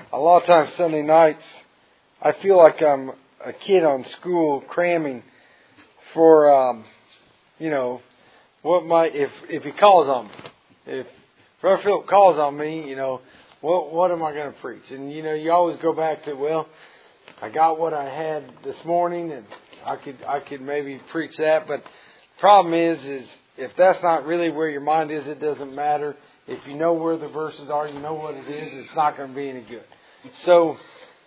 A lot of times Sunday nights, I feel like I'm a kid on school cramming for, if he calls on me. If Brother Philip calls on me, what am I going to preach? And, you always go back to, well, I got what I had this morning and I could maybe preach that. But the problem is if that's not really where your mind is, it doesn't matter. If you know where the verses are, you know what it is, it's not going to be any good. So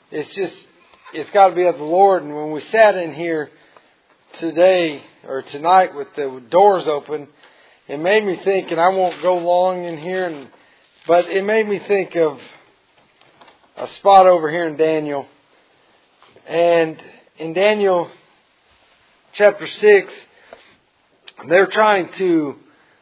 it's got to be of the Lord. And when we sat in here today or tonight with the doors open, it made me think, and I won't go long in here, but it made me think of a spot over here in Daniel. And in Daniel chapter 6, they're trying to,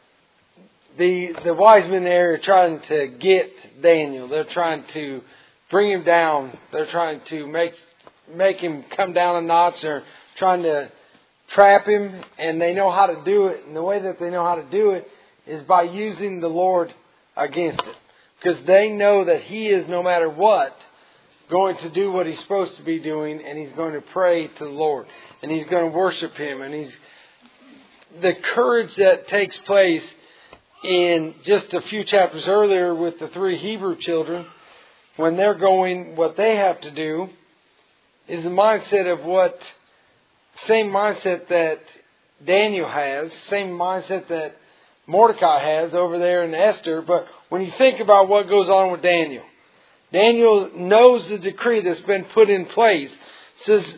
the wise men there are trying to get Daniel. They're trying to bring him down. They're trying to make him come down a notch. They're trying to trap him, and they know how to do it. And the way that they know how to do it is by using the Lord against it. Because they know that He is, no matter what, going to do what He's supposed to be doing, and He's going to pray to the Lord. And He's going to worship Him. And the courage that takes place in just a few chapters earlier with the 3 Hebrew children, when they're going, what they have to do is the mindset of same mindset that Daniel has, same mindset that Mordecai has over there in Esther. But when you think about what goes on with Daniel, Daniel knows the decree that's been put in place. It says,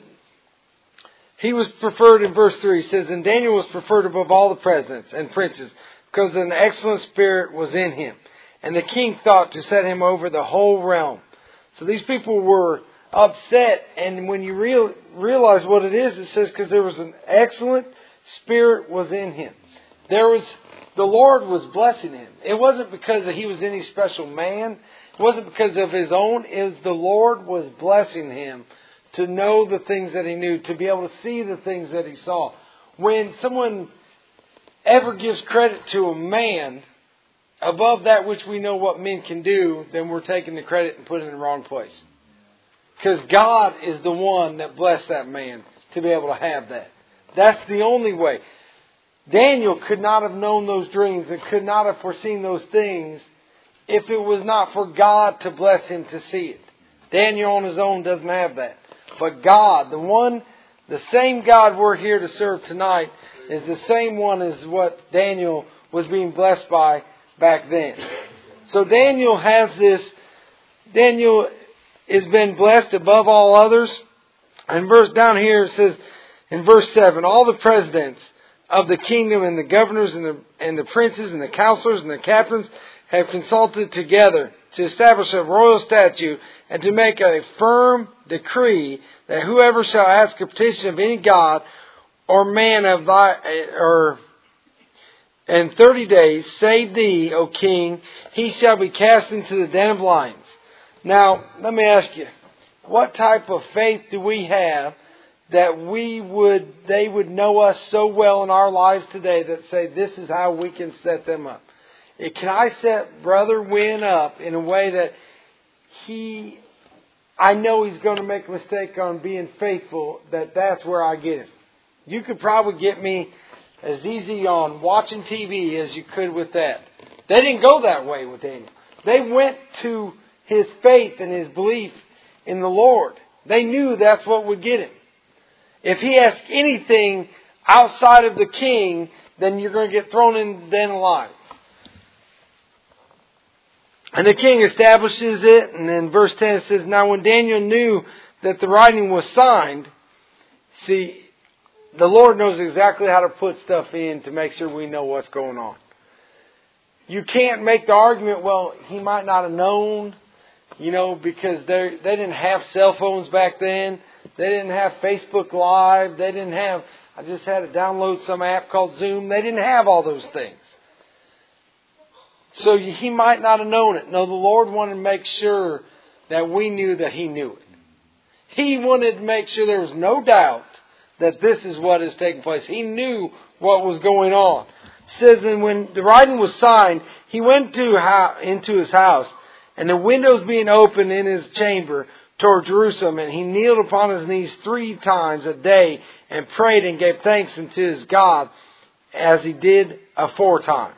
he was preferred in verse 3. It says, and Daniel was preferred above all the presidents and princes because an excellent spirit was in him. And the king thought to set him over the whole realm. So these people were upset. And when you realize what it is, it says because there was an excellent spirit was in him. The Lord was blessing him. It wasn't because he was any special man. It wasn't because of his own. It was the Lord was blessing him to know the things that he knew, to be able to see the things that he saw. When someone ever gives credit to a man above that which we know what men can do, then we're taking the credit and putting it in the wrong place. Because God is the one that blessed that man to be able to have that. That's the only way. Daniel could not have known those dreams and could not have foreseen those things if it was not for God to bless him to see it. Daniel on his own doesn't have that. But God, the same God we're here to serve tonight is the same one as what Daniel was being blessed by back then. So Daniel has been blessed above all others. And down here it says in verse 7, all the presidents of the kingdom and the governors and the princes and the counselors and the captains have consulted together to establish a royal statute and to make a firm decree that whoever shall ask a petition of any god or man in 30 days, save thee, O king, he shall be cast into the den of lions. Now, let me ask you, what type of faith do we have that they would know us so well in our lives today that say this is how we can set them up? Can I set Brother Wynn up in a way that I know he's going to make a mistake on being faithful, that's where I get him. You could probably get me as easy on watching TV as you could with that. They didn't go that way with Daniel. They went to his faith and his belief in the Lord. They knew that's what would get him. If he asked anything outside of the king, then you're going to get thrown in the den of lions. And the king establishes it, and in verse 10 it says, now when Daniel knew that the writing was signed, see, the Lord knows exactly how to put stuff in to make sure we know what's going on. You can't make the argument, well, he might not have known, because they didn't have cell phones back then. They didn't have Facebook Live. I just had to download some app called Zoom. They didn't have all those things. So he might not have known it. No, the Lord wanted to make sure that we knew that He knew it. He wanted to make sure there was no doubt that this is what is taking place. He knew what was going on. It says, and when the writing was signed, he went into his house and the windows being opened in his chamber toward Jerusalem, and he kneeled upon his knees 3 times a day and prayed and gave thanks unto his God as he did aforetime.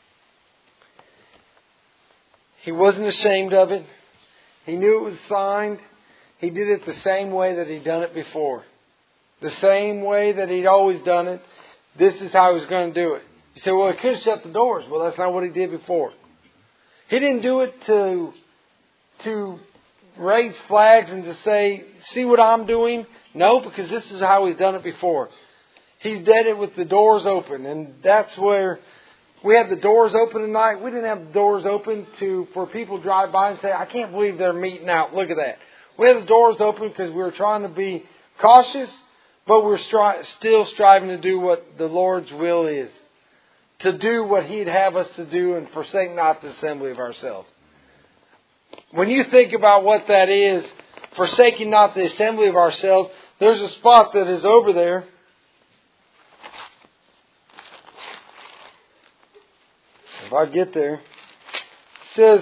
He wasn't ashamed of it. He knew it was signed. He did it the same way that he'd done it before. The same way that he'd always done it. This is how he was going to do it. You say, well, he could have shut the doors. Well, that's not what he did before. He didn't do it to raise flags and to say, see what I'm doing? No, because this is how he's done it before. He's did it with the doors open. And that's where we had the doors open tonight. We didn't have the doors open for people to drive by and say, I can't believe they're meeting out. Look at that. We had the doors open because we were trying to be cautious, but we're still striving to do what the Lord's will is. To do what He'd have us to do and forsake not the assembly of ourselves. When you think about what that is, forsaking not the assembly of ourselves, there's a spot that is over there. If I get there, it says,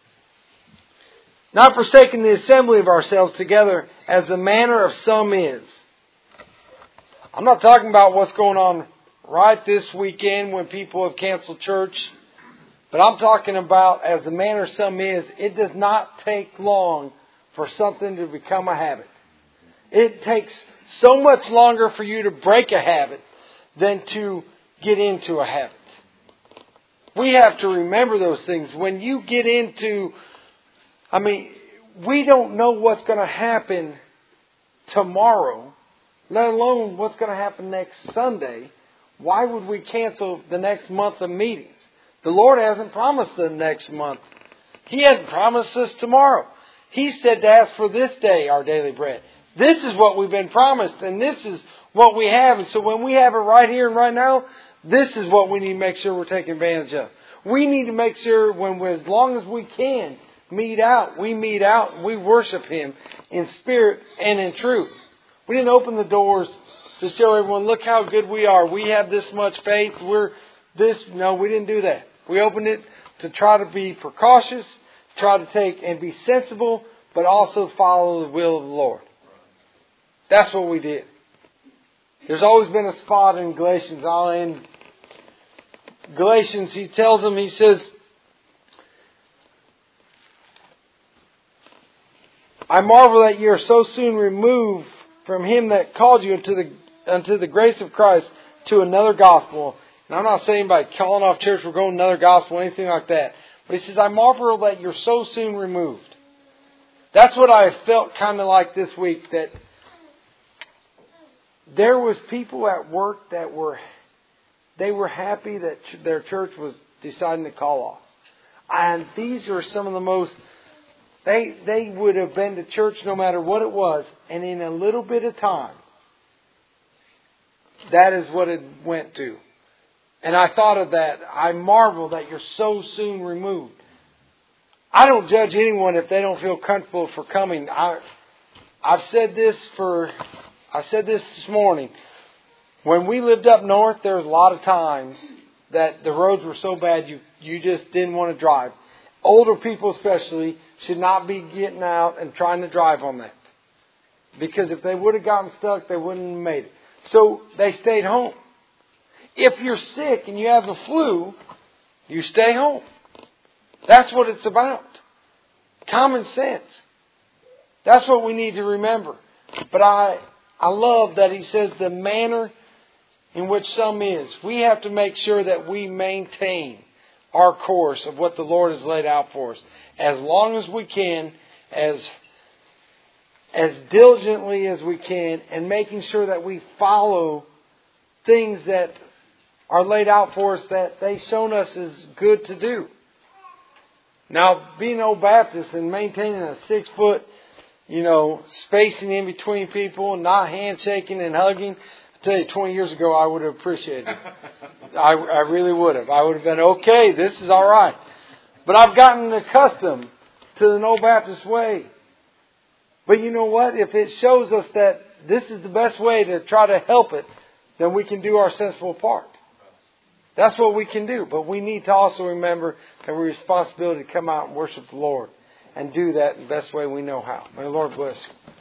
not forsaking the assembly of ourselves together as the manner of some is. I'm not talking about what's going on right this weekend when people have canceled church. But I'm talking about, as the manner of some is, it does not take long for something to become a habit. It takes so much longer for you to break a habit than to get into a habit. We have to remember those things. When you get into, we don't know what's going to happen tomorrow, let alone what's going to happen next Sunday. Why would we cancel the next month of meetings? The Lord hasn't promised the next month. He hasn't promised us tomorrow. He said to ask for this day our daily bread. This is what we've been promised, and this is what we have. And so when we have it right here and right now, this is what we need to make sure we're taking advantage of. We need to make sure as long as we can meet out, and we worship Him in spirit and in truth. We didn't open the doors to show everyone, look how good we are. We have this much faith. No, we didn't do that. We opened it to try to be precautious, try to take and be sensible, but also follow the will of the Lord. That's what we did. There's always been a spot in Galatians. In Galatians, he tells them, he says, I marvel that you are so soon removed from Him that called you unto the grace of Christ to another gospel. And I'm not saying by calling off church we're going to another gospel or anything like that. But he says, I marvel that you're so soon removed. That's what I felt kind of like this week. That there was people at work that were happy that their church was deciding to call off. And these are some of the most... They would have been to church no matter what it was. And in a little bit of time, that is what it went to. And I thought of that. I marvel that you're so soon removed. I don't judge anyone if they don't feel comfortable for coming. I said this this morning. When we lived up north, there was a lot of times that the roads were so bad you just didn't want to drive. Older people especially should not be getting out and trying to drive on that. Because if they would have gotten stuck, they wouldn't have made it. So they stayed home. If you're sick and you have the flu, you stay home. That's what it's about. Common sense. That's what we need to remember. But I love that he says the manner in which some is. We have to make sure that we maintain our course of what the Lord has laid out for us. As long as we can, as diligently as we can, and making sure that we follow things that are laid out for us that they've shown us is good to do. Now, being Old Baptist and maintaining a 6-foot, spacing in between people and not handshaking and hugging, I tell you, 20 years ago I would have appreciated it. I really would have. I would have been, okay, this is all right. But I've gotten accustomed to the Old Baptist way. But you know what? If it shows us that this is the best way to try to help it, then we can do our sensible part. That's what we can do. But we need to also remember that we're responsibility to come out and worship the Lord. and do that the best way we know how. May the Lord bless you.